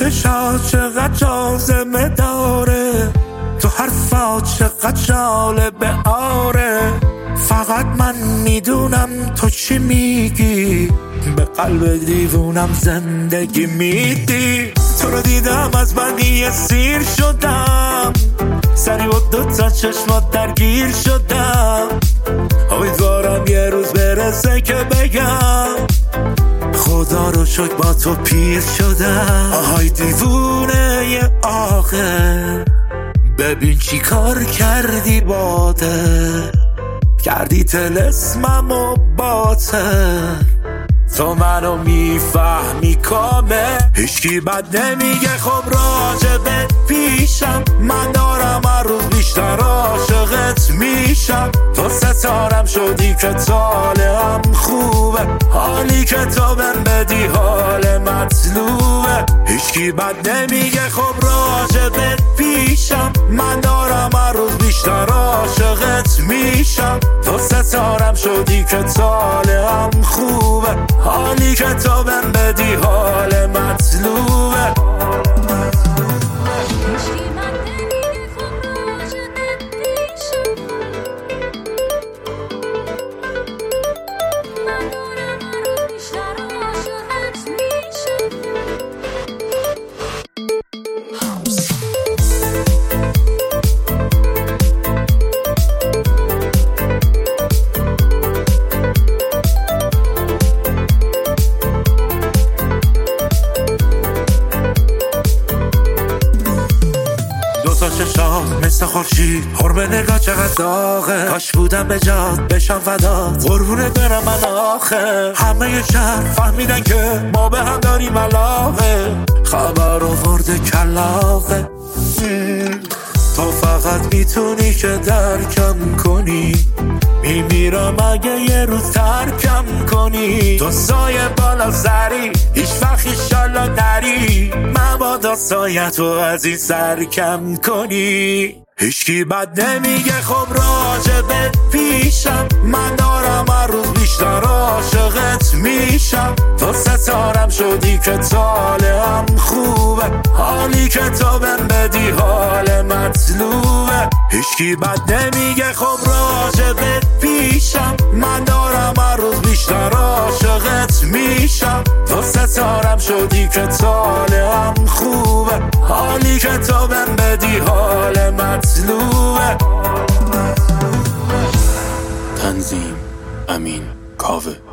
چشات چقدر جازمه داره، تو حرفات چقدر جالبه آره. فقط من میدونم تو چی میگی، به قلب دیوونم زندگی میدی. تو رو دیدم از بقیه سیر شدم، سری و دوتا چشمات درگیر شدم. امیدوارم یه روز برسه که بگم خدا رو شکر با تو پیر شدم. آهای دیوونه یه آخه، ببین چی کار کردی باده، کردی طلسمم و باطن. تو منو میفهمی کامه، هیچکی بد نمیگه خب راجبت پیشم. من دارم هر روز بیشتر عاشقت میشم. تو ستارم شدی که طالعم خوبه، حالی که تو بهم بدی حال مطلوبه. هیچکی بد نمیگه خب راجبت پیشم. من دارم هر روز بیشتر عاشقت میشم. تو ستارم شدی که طالعم خوبه، حالی که تو بهم بدی حال مطلوبه. چشام مثل خورشید، حرمه نگاه چقدر داغه. کاش بودم به جاد بشم فدات، قربونه برم من آخه. همه شهر فهمیدن که ما به هم داریم علاقه، خبر آورده کلاقه. تو فقط میتونی که درکم کنی، میمیرم اگه یه روز ترکم کنی. تو سایه بالا سری، هیچ وقت ایشالله نری، مبادا سایه تو از این سر کم کنی. هیچکی بد نمیگه خب راجبت پیشم. من دارم هر روز بیشتر عاشقت میشم. تو ستارم شدی که طالعم خوبه، حالی که تو بهم بدی حال مطلوبه. هیچکی بد نمیگه خب راجبت پیشم. من دارم هر روز بیشتر عاشقت میشم. تو ستارم شدی که طالعم خوبه، حالی که تو بهم بدی حال مطلوبه. تنظیم امین کاوه.